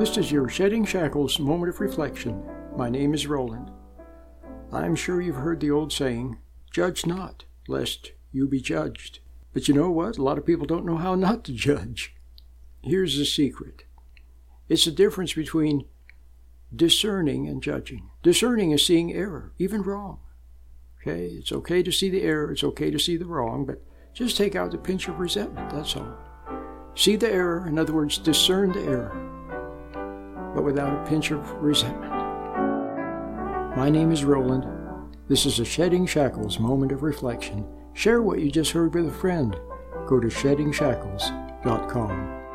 This is your Shedding Shackles moment of reflection. My name is Roland. I'm sure you've heard the old saying, judge not, lest you be judged. But you know what? A lot of people don't know how not to judge. Here's the secret. It's the difference between discerning and judging. Discerning is seeing error, even wrong. Okay? It's okay to see the error, it's okay to see the wrong, but just take out the pinch of resentment, that's all. See the error, in other words, discern the error, but without a pinch of resentment. My name is Roland. This is a Shedding Shackles moment of reflection. Share what you just heard with a friend. Go to sheddingshackles.com.